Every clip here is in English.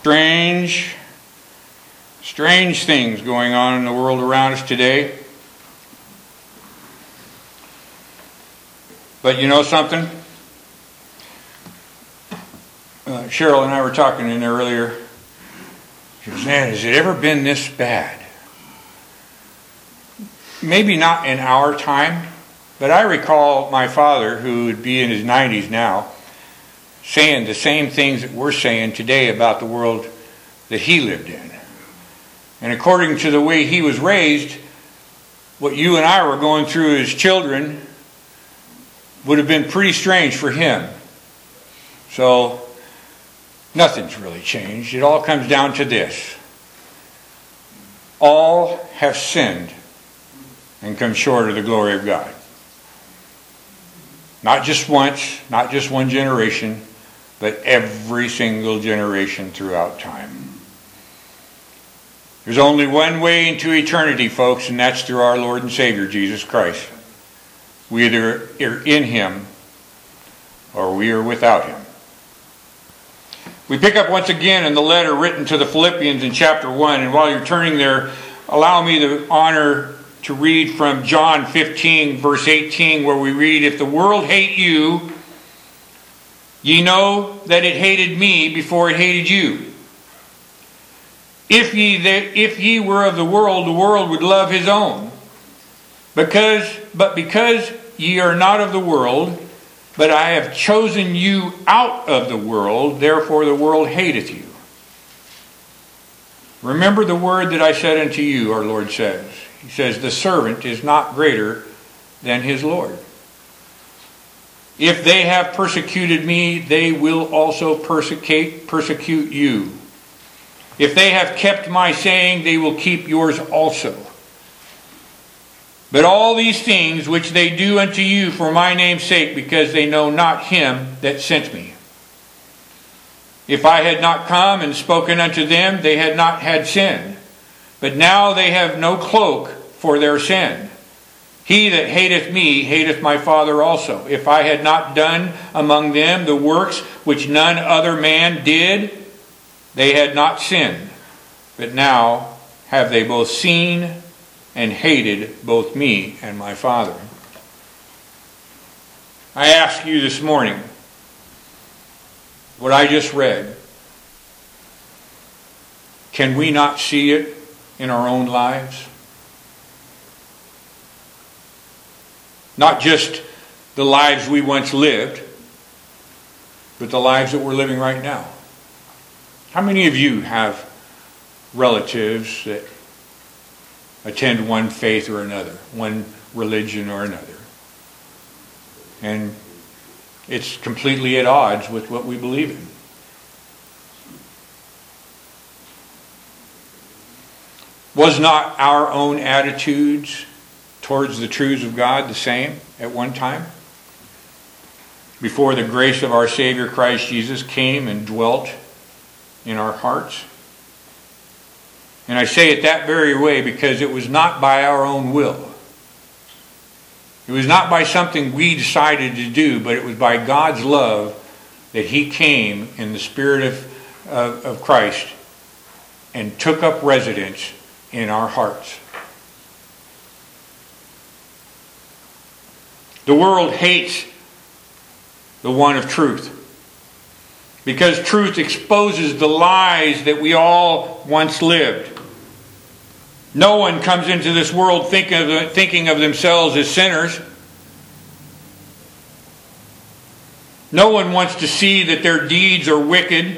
strange things going on in the world around us today. But you know something? Cheryl and I were talking in there earlier. She was saying, has it ever been this bad? Maybe not in our time, but I recall my father, who would be in his 90s now, saying the same things that we're saying today about the world that he lived in. And according to the way he was raised, what you and I were going through as children would have been pretty strange for him. So, nothing's really changed. It all comes down to this. All have sinned and come short of the glory of God. Not just once, not just one generation, but every single generation throughout time. There's only one way into eternity, folks, and that's through our Lord and Savior, Jesus Christ. We either are in Him or we are without Him. We pick up once again in the letter written to the Philippians in chapter 1. And while you're turning there, allow me the honor to read from John 15, verse 18, where we read, "If the world hate you, ye know that it hated me before it hated you. If ye were of the world would love his own. But because ye are not of the world, but I have chosen you out of the world, therefore the world hateth you. Remember the word that I said unto you," our Lord says. He says, "The servant is not greater than his Lord. If they have persecuted me, they will also persecute you. If they have kept my saying, they will keep yours also. But all these things which they do unto you for my name's sake, because they know not him that sent me. If I had not come and spoken unto them, they had not had sin. But now they have no cloak for their sin. He that hateth me hateth my Father also. If I had not done among them the works which none other man did, they had not sinned. But now have they both seen and hated both me and my Father." I ask you this morning, what I just read, can we not see it in our own lives? Not just the lives we once lived, but the lives that we're living right now. How many of you have relatives that attend one faith or another, one religion or another, and it's completely at odds with what we believe in? Was not our own attitudes towards the truths of God the same at one time? Before the grace of our Savior Christ Jesus came and dwelt in our hearts? And I say it that very way because it was not by our own will. It was not by something we decided to do, but it was by God's love that He came in the Spirit of Christ and took up residence in our hearts. The world hates the one of truth, because truth exposes the lies that we all once lived. No one comes into this world thinking of themselves as sinners. No one wants to see that their deeds are wicked.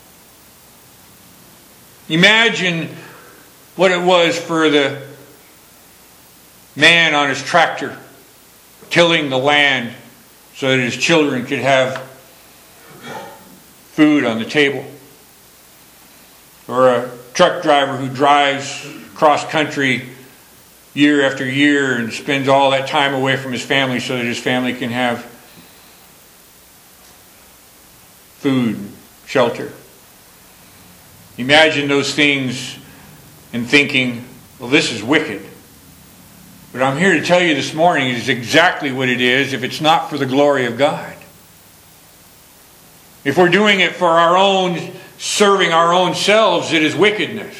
Imagine what it was for the man on his tractor tilling the land so that his children could have food on the table. Or a truck driver who drives cross country year after year and spends all that time away from his family so that his family can have food, shelter. Imagine those things and thinking, well, this is wicked. But I'm here to tell you this morning it is exactly what it is if it's not for the glory of God. If we're doing it for our own, serving our own selves, it is wickedness.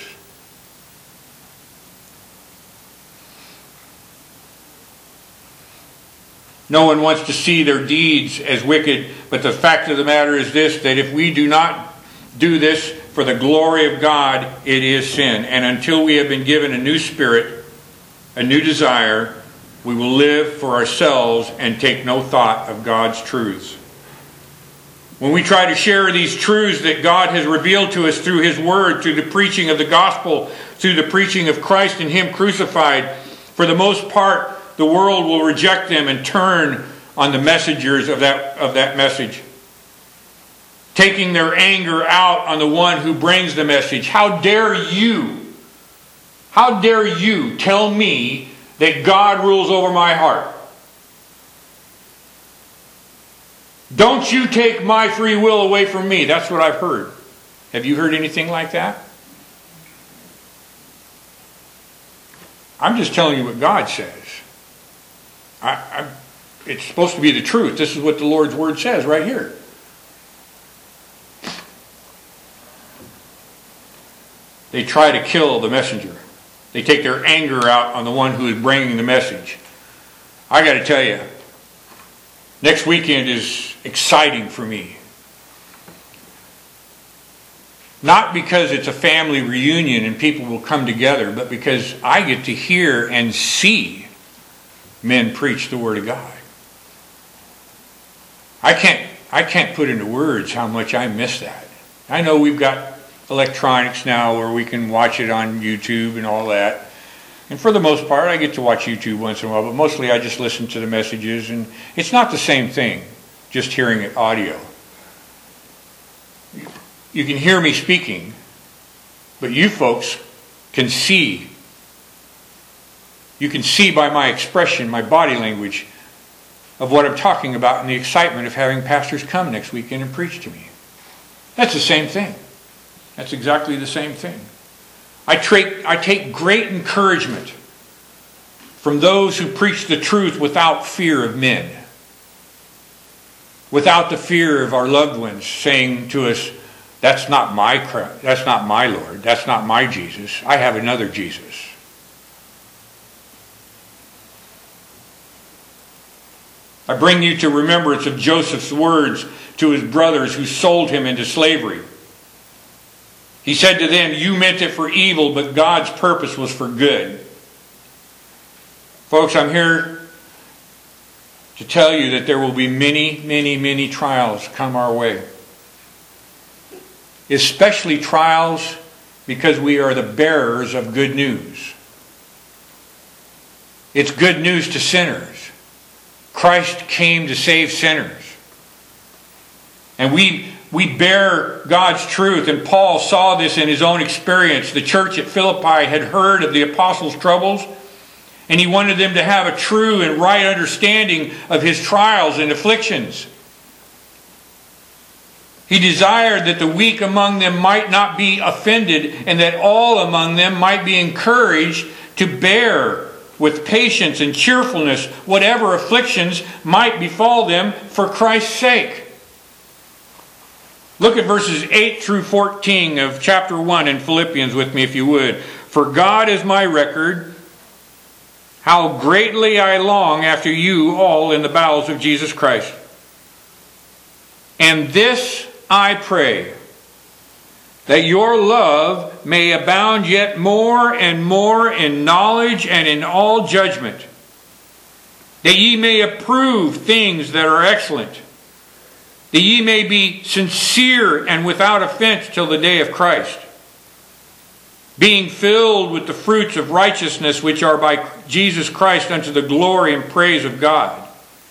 No one wants to see their deeds as wicked, but the fact of the matter is this, that if we do not do this for the glory of God, it is sin. And until we have been given a new spirit, a new desire, we will live for ourselves and take no thought of God's truths. When we try to share these truths that God has revealed to us through His Word, through the preaching of the gospel, through the preaching of Christ and Him crucified, for the most part, the world will reject them and turn on the messengers of that message, taking their anger out on the one who brings the message. How dare you tell me that God rules over my heart? Don't you take my free will away from me. That's what I've heard. Have you heard anything like that? I'm just telling you what God says. It's supposed to be the truth. This is what the Lord's Word says right here. They try to kill the messenger. They take their anger out on the one who is bringing the message. I got to tell you, next weekend is exciting for me. Not because it's a family reunion and people will come together, but because I get to hear and see men preach the Word of God. I can't put into words how much I miss that. I know we've got electronics now where we can watch it on YouTube and all that. And for the most part, I get to watch YouTube once in a while, but mostly I just listen to the messages, and it's not the same thing, just hearing it audio. You can hear me speaking, but you folks can see. You can see by my expression, my body language, of what I'm talking about and the excitement of having pastors come next weekend and preach to me. That's the same thing. That's exactly the same thing. I take great encouragement from those who preach the truth without fear of men. Without the fear of our loved ones saying to us, that's not my Lord, that's not my Jesus. I have another Jesus. I bring you to remembrance of Joseph's words to his brothers who sold him into slavery. He said to them, you meant it for evil, but God's purpose was for good. Folks, I'm here to tell you that there will be many, many, many trials come our way. Especially trials because we are the bearers of good news. It's good news to sinners. Christ came to save sinners. And we bear God's truth. And Paul saw this in his own experience. The church at Philippi had heard of the apostles' troubles, and he wanted them to have a true and right understanding of his trials and afflictions. He desired that the weak among them might not be offended, and that all among them might be encouraged to bear with patience and cheerfulness whatever afflictions might befall them for Christ's sake. Look at verses 8 through 14 of chapter 1 in Philippians with me if you would. For God is my record, how greatly I long after you all in the bowels of Jesus Christ. And this I pray, that your love may abound yet more and more in knowledge and in all judgment, that ye may approve things that are excellent, that ye may be sincere and without offense till the day of Christ, being filled with the fruits of righteousness which are by Jesus Christ unto the glory and praise of God.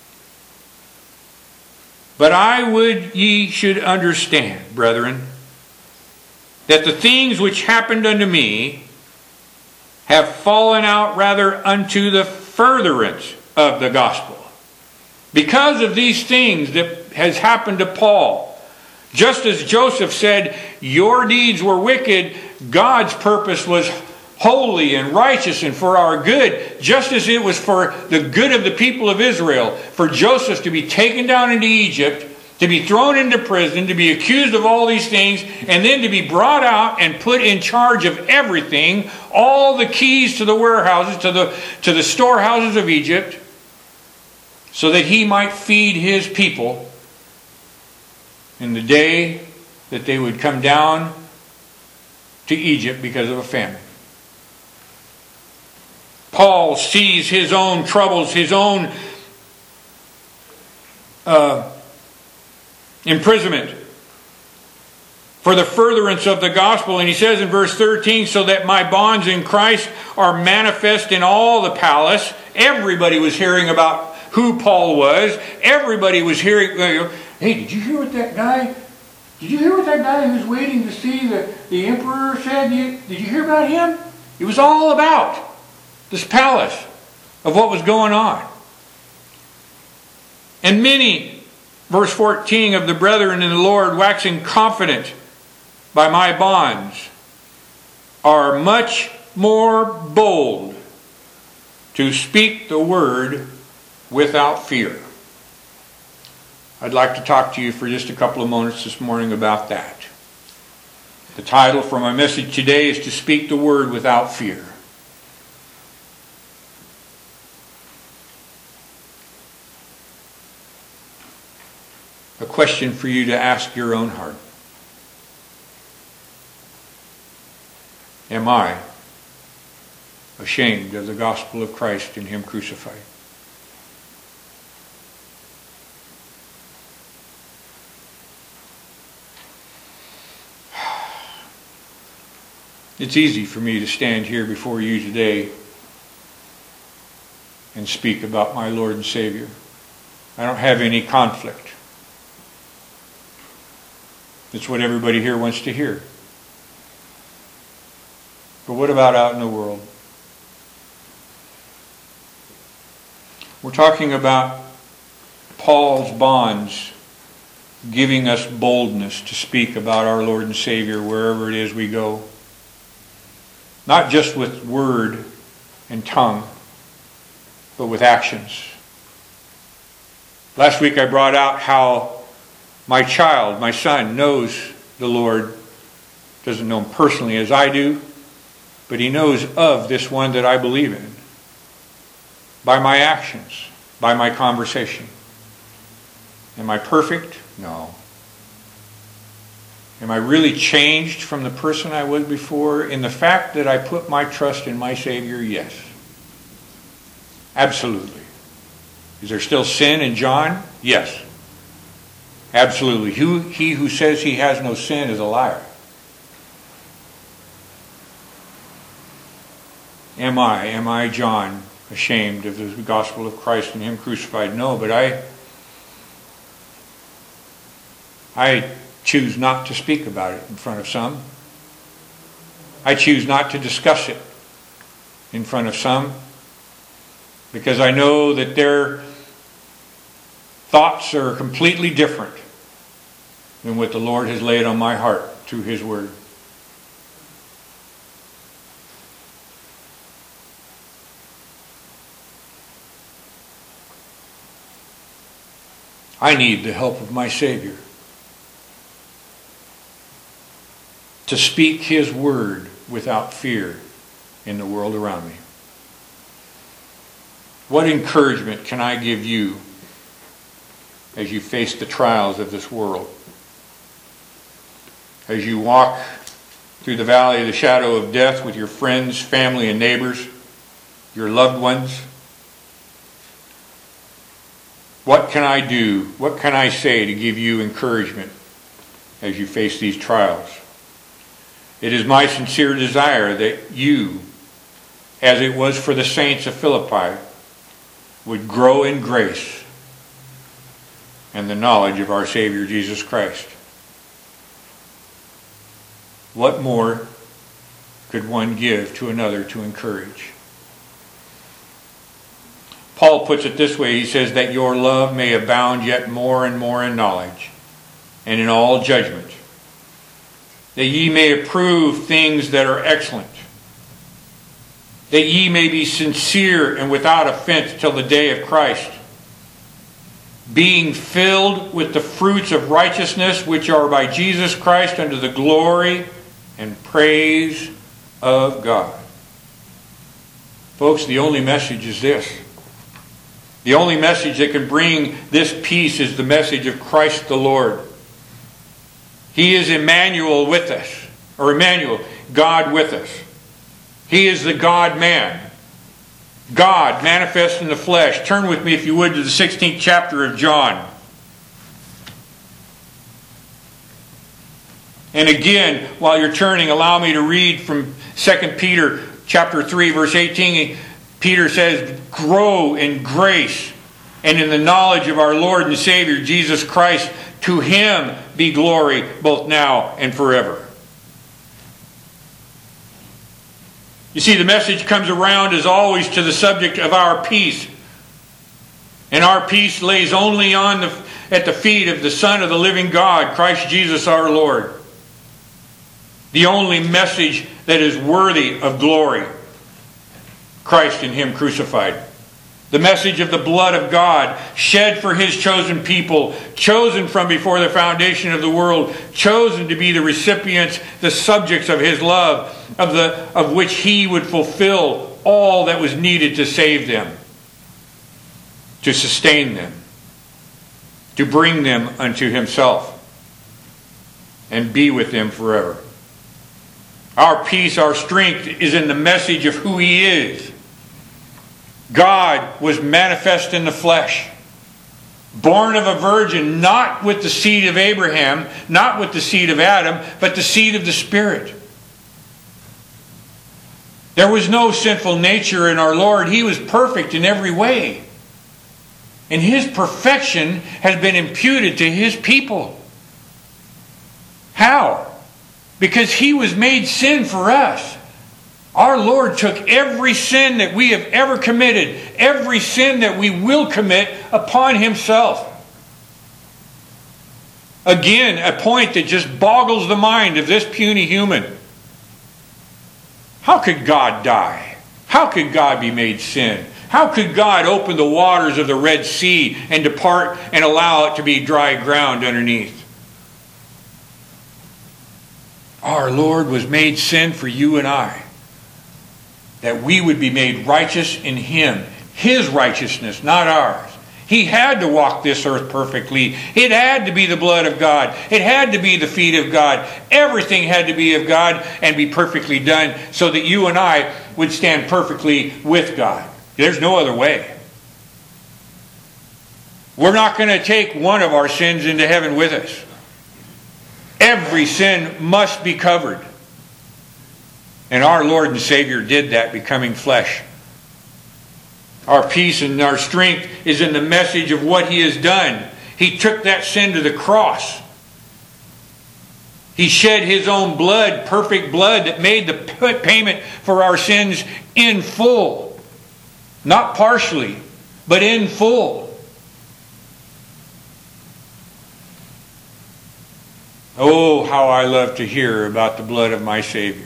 But I would ye should understand, brethren, that the things which happened unto me have fallen out rather unto the furtherance of the gospel. Because of these things that has happened to Paul, just as Joseph said, your deeds were wicked, God's purpose was holy and righteous and for our good, just as it was for the good of the people of Israel, for Joseph to be taken down into Egypt to be thrown into prison, to be accused of all these things, and then to be brought out and put in charge of everything, all the keys to the warehouses, to the storehouses of Egypt, so that he might feed his people in the day that they would come down to Egypt because of a famine. Paul sees his own troubles, his own imprisonment for the furtherance of the gospel. And he says in verse 13, so that my bonds in Christ are manifest in all the palace. Everybody was hearing about who Paul was. Everybody was hearing, hey, did you hear what that guy who's waiting to see the emperor said? Did you hear about him? It was all about this palace of what was going on. And many, verse 14, of the brethren in the Lord, waxing confident by my bonds, are much more bold to speak the word without fear. I'd like to talk to you for just a couple of moments this morning about that. The title for my message today is To Speak the Word Without Fear. A question for you to ask your own heart. Am I ashamed of the gospel of Christ and Him crucified? It's easy for me to stand here before you today and speak about my Lord and Savior. I don't have any conflict. It's what everybody here wants to hear. But what about out in the world? We're talking about Paul's bonds giving us boldness to speak about our Lord and Savior wherever it is we go. Not just with word and tongue, but with actions. Last week I brought out how my child, my son, knows the Lord. Doesn't know Him personally as I do, but he knows of this one that I believe in. By my actions, by my conversation. Am I perfect? No. Am I really changed from the person I was before? In the fact that I put my trust in my Savior? Yes. Absolutely. Is there still sin in John? Yes. Absolutely. He who says he has no sin is a liar. Am I, John, ashamed of the gospel of Christ and Him crucified? No, but I choose not to speak about it in front of some. I choose not to discuss it in front of some, because I know that their thoughts are completely different than what the Lord has laid on my heart through His Word. I need the help of my Savior to speak His Word without fear in the world around me. What encouragement can I give you as you face the trials of this world? As you walk through the valley of the shadow of death with your friends, family, and neighbors, your loved ones? What can I do? What can I say to give you encouragement as you face these trials? It is my sincere desire that you, as it was for the saints of Philippi, would grow in grace and the knowledge of our Savior Jesus Christ. What more could one give to another to encourage? Paul puts it this way. He says that your love may abound yet more and more in knowledge and in all judgment, that ye may approve things that are excellent, that ye may be sincere and without offense till the day of Christ, being filled with the fruits of righteousness which are by Jesus Christ unto the glory and praise of God. Folks, the only message is this. The only message that can bring this peace is the message of Christ the Lord. He is Emmanuel with us. Or Emmanuel, God with us. He is the God-man. God manifest in the flesh. Turn with me, if you would, to the 16th chapter of John. And again, while you're turning, allow me to read from 2 Peter chapter 3, verse 18. Peter says, grow in grace and in the knowledge of our Lord and Savior, Jesus Christ. To Him be glory both now and forever. You see, the message comes around as always to the subject of our peace. And our peace lays only at the feet of the Son of the living God, Christ Jesus our Lord. The only message that is worthy of glory. Christ in Him crucified. The message of the blood of God shed for His chosen people, chosen from before the foundation of the world, chosen to be the recipients, the subjects of His love, of which He would fulfill all that was needed to save them, to sustain them, to bring them unto Himself, and be with them forever. Our peace, our strength is in the message of who He is. God was manifest in the flesh, born of a virgin, not with the seed of Abraham, not with the seed of Adam, but the seed of the Spirit. There was no sinful nature in our Lord. He was perfect in every way. And His perfection has been imputed to His people. How? Because He was made sin for us. Our Lord took every sin that we have ever committed, every sin that we will commit, upon Himself. Again, a point that just boggles the mind of this puny human. How could God die? How could God be made sin? How could God open the waters of the Red Sea and depart and allow it to be dry ground underneath? Our Lord was made sin for you and I, that we would be made righteous in Him. His righteousness, not ours. He had to walk this earth perfectly. It had to be the blood of God. It had to be the feet of God. Everything had to be of God and be perfectly done so that you and I would stand perfectly with God. There's no other way. We're not going to take one of our sins into heaven with us. Every sin must be covered. And our Lord and Savior did that, becoming flesh. Our peace and our strength is in the message of what He has done. He took that sin to the cross. He shed His own blood, perfect blood, that made the payment for our sins in full. Not partially, but in full. Oh, how I love to hear about the blood of my Savior.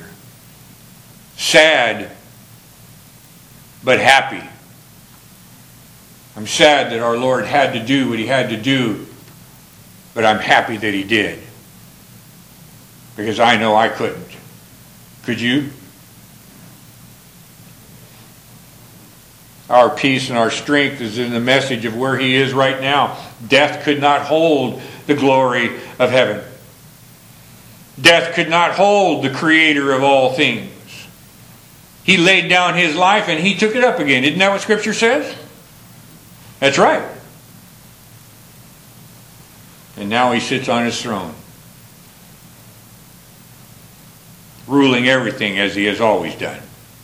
Sad, but happy. I'm sad that our Lord had to do what He had to do, but I'm happy that He did. Because I know I couldn't. Could you? Our peace and our strength is in the message of where He is right now. Death could not hold the glory of heaven. Death could not hold the Creator of all things. He laid down His life and He took it up again. Isn't that what Scripture says? That's right. And now He sits on His throne, ruling everything as He has always done.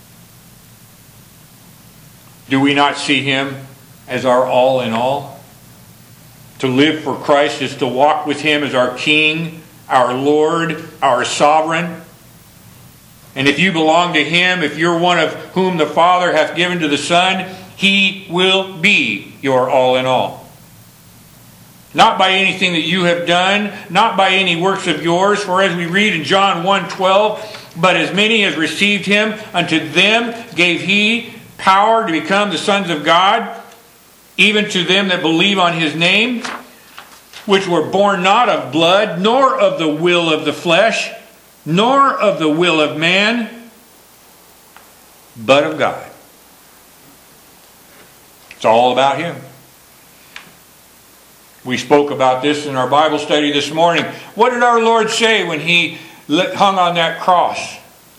Do we not see Him as our all in all? To live for Christ is to walk with Him as our King, our Lord, our Sovereign. And if you belong to Him, if you're one of whom the Father hath given to the Son, He will be your all in all. Not by anything that you have done, not by any works of yours, for as we read in John 1:12, but as many as received Him, unto them gave He power to become the sons of God, even to them that believe on his name, which were born not of blood, nor of the will of the flesh, nor of the will of man, but of God. It's all about him. We spoke about this in our Bible study this morning. What did our Lord say when he hung on that cross?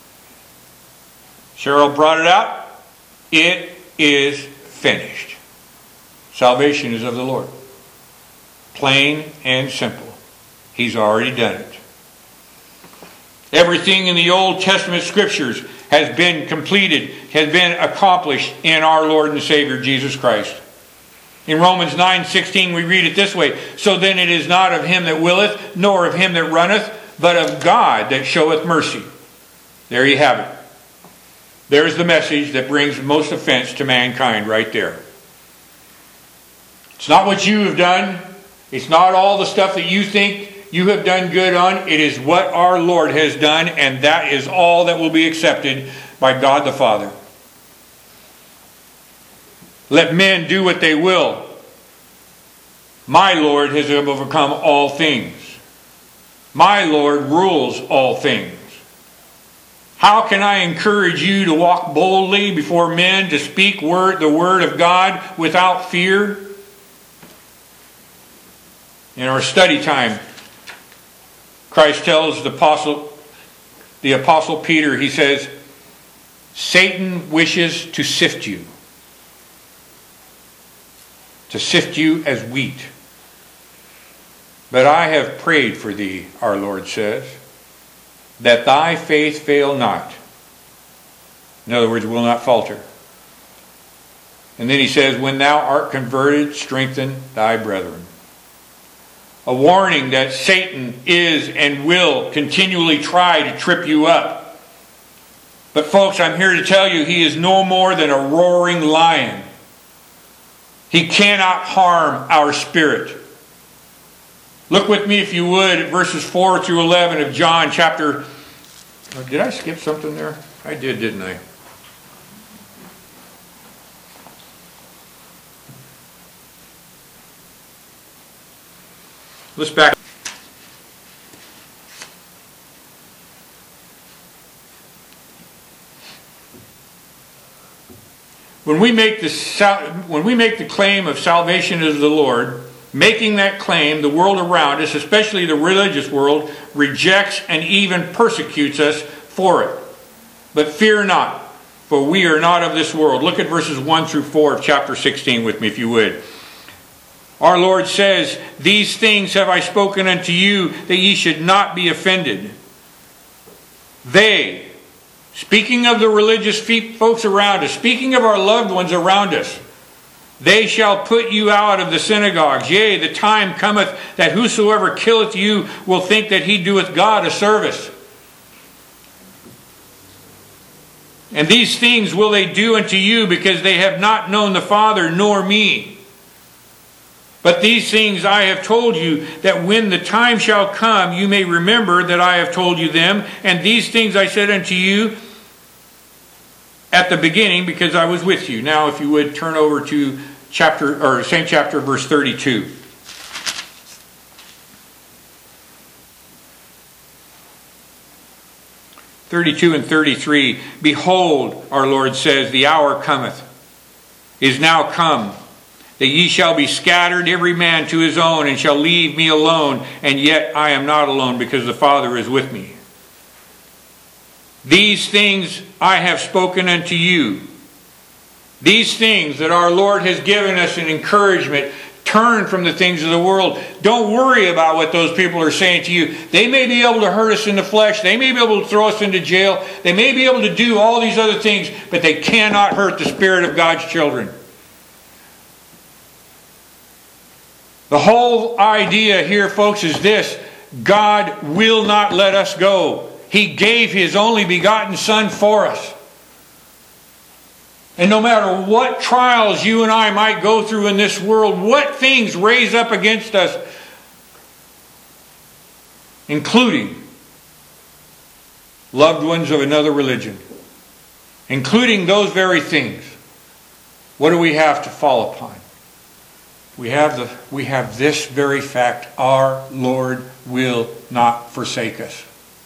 Cheryl brought it out. It is finished. Salvation is of the Lord. Plain and simple. He's already done it. Everything in the Old Testament scriptures has been completed, has been accomplished in our Lord and Savior Jesus Christ. In Romans 9:16 we read it this way, so then it is not of him that willeth, nor of him that runneth, but of God that showeth mercy. There you have it. There's the message that brings most offense to mankind right there. It's not what you have done. It's not all the stuff that you think you have done good on. It is what our Lord has done, and that is all that will be accepted by God the Father. Let men do what they will. My Lord has overcome all things. My Lord rules all things. How can I encourage you to walk boldly before men, to speak the word of God without fear? In our study time, Christ tells the Apostle Peter, he says, Satan wishes to sift you as wheat. But I have prayed for thee, our Lord says, that thy faith fail not. In other words, will not falter. And then he says, when thou art converted, strengthen thy brethren. A warning that Satan is and will continually try to trip you up. But folks, I'm here to tell you, he is no more than a roaring lion. He cannot harm our spirit. Look with me, if you would, at verses 4 through 11 of John chapter... Did I skip something there? I did, didn't I? Let's back. When we make the claim of salvation as the Lord, making that claim, the world around us, especially the religious world, rejects and even persecutes us for it. But fear not, for we are not of this world. Look at verses 1 through 4 of chapter 16 with me, if you would. Our Lord says, these things have I spoken unto you, that ye should not be offended. They, speaking of the religious folks around us, speaking of our loved ones around us, they shall put you out of the synagogues. Yea, the time cometh that whosoever killeth you will think that he doeth God a service. And these things will they do unto you, because they have not known the Father nor me. But these things I have told you, that when the time shall come, you may remember that I have told you them. And these things I said unto you at the beginning, because I was with you. Now, if you would turn over to same chapter, verse 32. and 33. Behold, our Lord says, the hour cometh, is now come, that ye shall be scattered every man to his own, and shall leave me alone, and yet I am not alone, because the Father is with me. These things I have spoken unto you. These things that our Lord has given us an encouragement. Turn from the things of the world. Don't worry about what those people are saying to you. They may be able to hurt us in the flesh. They may be able to throw us into jail. They may be able to do all these other things, but they cannot hurt the spirit of God's children. The whole idea here, folks, is this. God will not let us go. He gave His only begotten Son for us. And no matter what trials you and I might go through in this world, what things raise up against us, including loved ones of another religion, including those very things, what do we have to fall upon? we have this very fact: our Lord will not forsake us.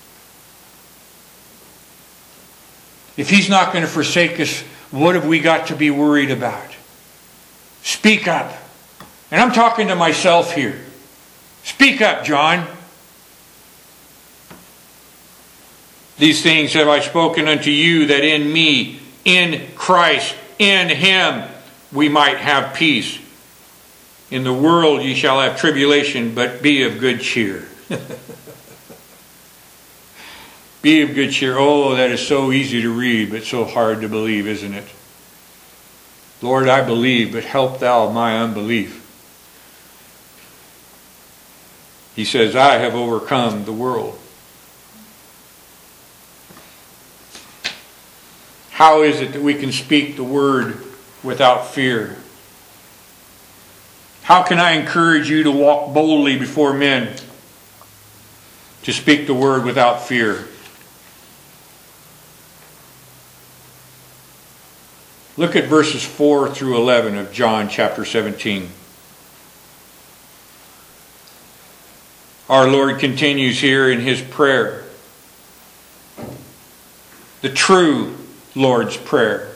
If He's not going to forsake us, what have we got to be worried about? Speak up. And I'm talking to myself here. Speak up, John. These things have I spoken unto you, that in me, in Christ, in Him, we might have peace. In the world ye shall have tribulation, but be of good cheer. Be of good cheer. Oh, that is so easy to read, but so hard to believe, isn't it? Lord, I believe, but help thou my unbelief. He says, I have overcome the world. How is it that we can speak the word without fear? How can I encourage you to walk boldly before men, to speak the word without fear? Look at verses 4 through 11 of John chapter 17. Our Lord continues here in His prayer. The true Lord's Prayer.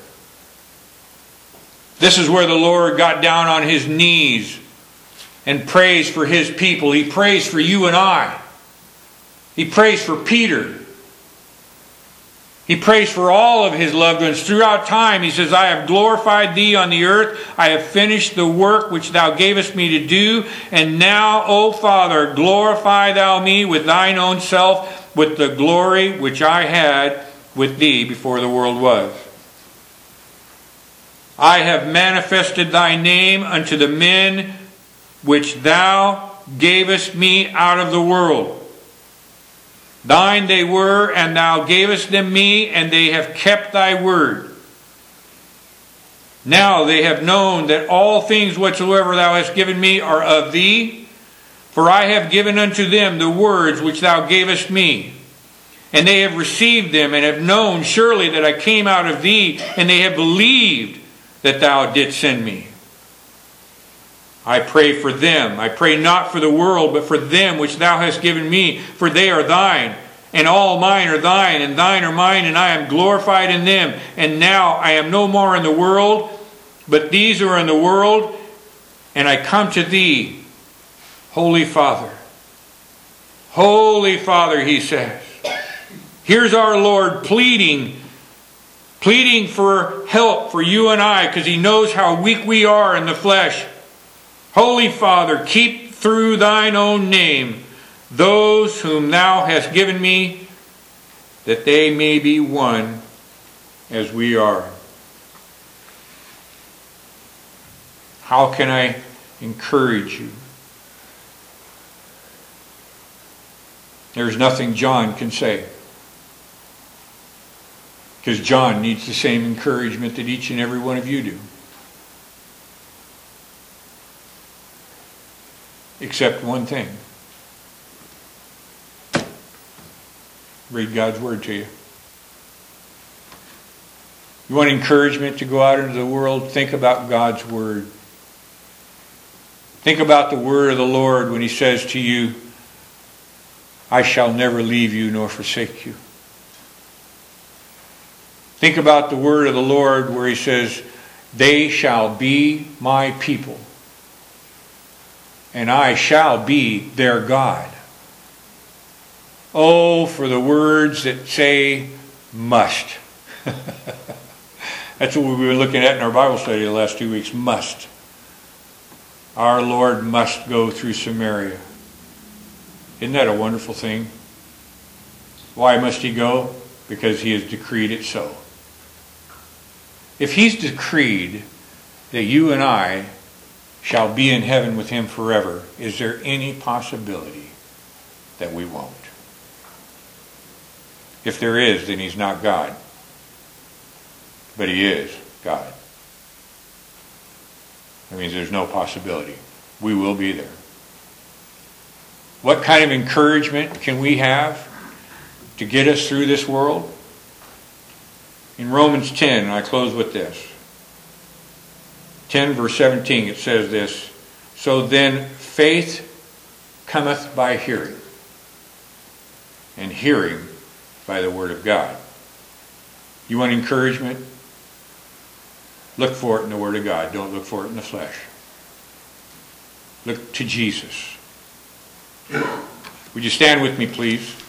This is where the Lord got down on His knees and prays for His people. He prays for you and I. He prays for Peter. He prays for all of His loved ones. Throughout time, He says, I have glorified Thee on the earth. I have finished the work which Thou gavest me to do. And now, O Father, glorify Thou me with Thine own self, with the glory which I had with Thee before the world was. I have manifested Thy name unto the men which Thou gavest me out of the world. Thine they were, and Thou gavest them me, and they have kept Thy word. Now they have known that all things whatsoever Thou hast given me are of Thee, for I have given unto them the words which Thou gavest me. And they have received them, and have known surely that I came out of Thee, and they have believed that Thou didst send me. I pray for them. I pray not for the world, but for them which Thou hast given me, for they are Thine, and all mine are Thine, and Thine are mine, and I am glorified in them. And now I am no more in the world, but these are in the world, and I come to Thee, Holy Father. Holy Father, He says. Here's our Lord pleading for help for you and I, because He knows how weak we are in the flesh. Holy Father, keep through Thine own name those whom Thou hast given me, that they may be one as we are. How can I encourage you? There's nothing John can say. Because John needs the same encouragement that each and every one of you do. Except one thing. Read God's Word to you. You want encouragement to go out into the world? Think about God's Word. Think about the word of the Lord when He says to you, I shall never leave you nor forsake you. Think about the word of the Lord where He says, they shall be my people, and I shall be their God. Oh, for the words that say must. That's what we've been looking at in our Bible study the last 2 weeks. Must. Our Lord must go through Samaria. Isn't that a wonderful thing? Why must He go? Because He has decreed it so. If He's decreed that you and I shall be in heaven with Him forever, is there any possibility that we won't? If there is, then He's not God. But He is God. That means there's no possibility. We will be there. What kind of encouragement can we have to get us through this world? In Romans 10, and I close with this. 10 verse 17, it says this. So then faith cometh by hearing, and hearing by the word of God. You want encouragement? Look for it in the word of God. Don't look for it in the flesh. Look to Jesus. Would you stand with me, please?